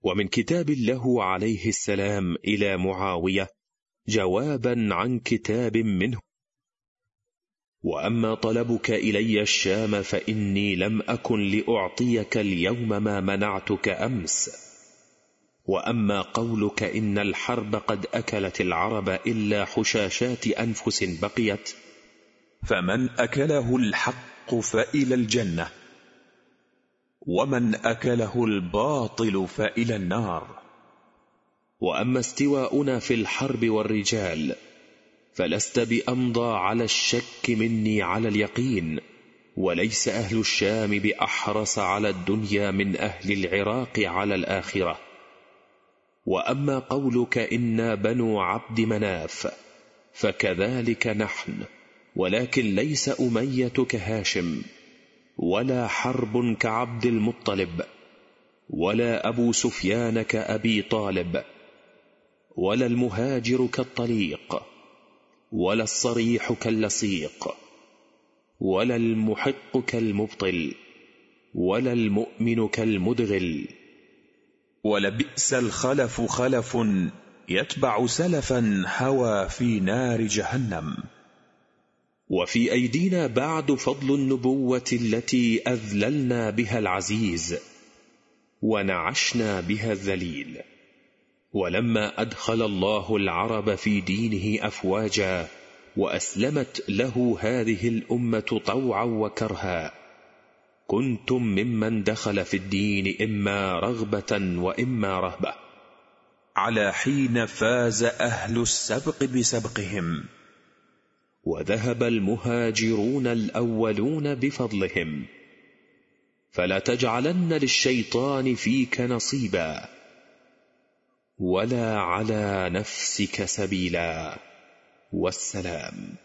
ومن كتاب له عليه السلام إلى معاوية جوابا عن كتاب منه: وأما طلبك إلي الشام فإني لم أكن لأعطيك اليوم ما منعتك أمس. وأما قولك إن الحرب قد أكلت العرب إلا حشاشات أنفس بقيت، فمن أكله الحق فإلى الجنة، ومن أكله الباطل فإلى النار. وأما استواؤنا في الحرب والرجال فلست بأمضى على الشك مني على اليقين، وليس أهل الشام بأحرص على الدنيا من أهل العراق على الآخرة. وأما قولك إنا بنو عبد مناف فكذلك نحن، ولكن ليس أمية كهاشم، ولا حرب كعبد المطلب، ولا أبو سفيان كأبي طالب، ولا المهاجر كالطليق، ولا الصريح كاللصيق، ولا المحق كالمبطل، ولا المؤمن كالمدغل. ولبئس الخلف خلف يتبع سلفا هوى في نار جهنم. وفي أيدينا بعد فضل النبوة التي أذللنا بها العزيز ونعشنا بها الذليل. ولما أدخل الله العرب في دينه أفواجا وأسلمت له هذه الأمة طوعا وكرها، كنتم ممن دخل في الدين إما رغبة وإما رهبة، على حين فاز أهل السبق بسبقهم، وذهب المهاجرون الأولون بفضلهم. فلا تجعلن للشيطان فيك نصيبا، ولا على نفسك سبيلا. والسلام.